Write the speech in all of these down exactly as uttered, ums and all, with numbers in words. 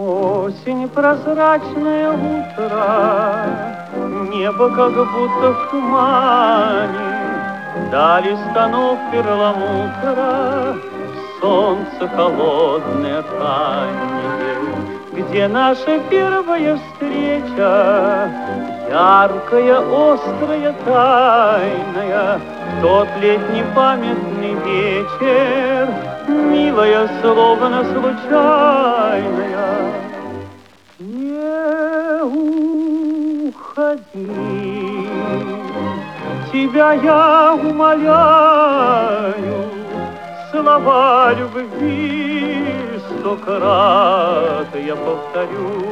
Осень, прозрачное утро, небо как будто в тумане, дали станов перламутра, солнце холодное раннее. Где наша первая встреча, яркая, острая, тайная, в тот летний памятный вечер, милая, словно случайная. Не уходи, тебя я умоляю, слова любви сто крат я повторю.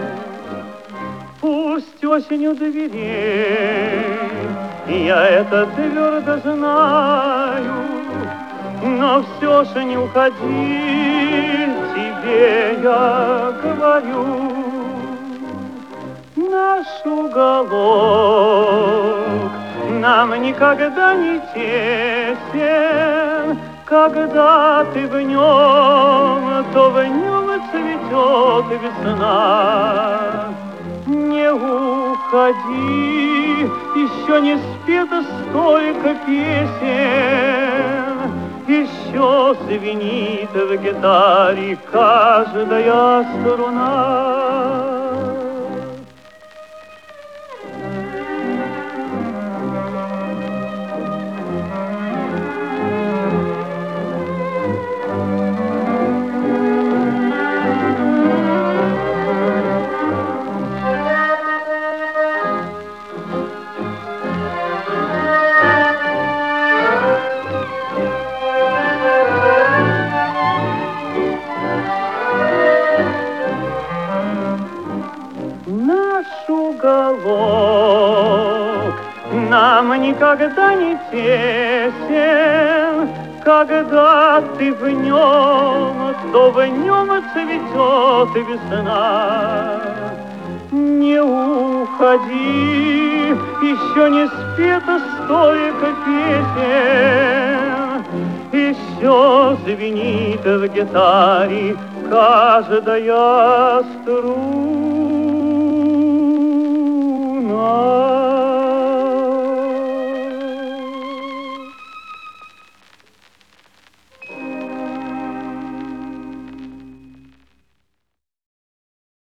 Пусть осенью дверей, я это твердо знаю, но все же не уходи, тебе я говорю. Наш уголок нам никогда не тесен, когда ты в нем, то в нем цветет весна. Не уходи, еще не спето столько песен, еще звенит в гитаре каждая струна. Уголок нам никогда не тесен, когда ты в нем, то в нем цветет весна. Не уходи, еще не спето столько песен, еще звенит в гитаре каждая струна.